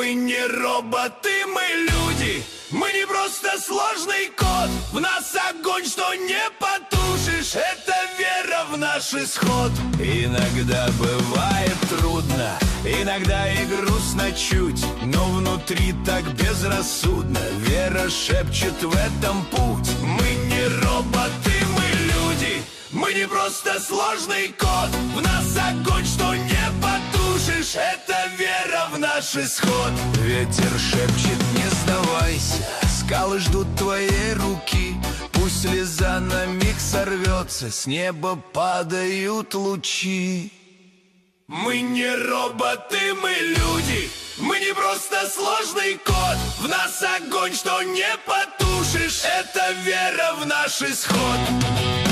Мы не роботы, мы люди. Мы не просто сложный код. В нас огонь, что не потушишь. Это вера в наш исход. Иногда бывает трудно, иногда и грустно чуть, но внутри так безрассудно. Вера шепчет в этом путь. Мы не роботы, мы люди. Мы не просто сложный код. В нас огонь, что не потушишь. Это вера в наш исход. Ветер шепчет: не сдавайся. Скалы ждут твоей руки. Пусть слеза на миг сорвется. С неба падают лучи. Мы не роботы, мы люди. Мы не просто сложный код. В нас огонь, что не потушишь. Это вера в наш исход.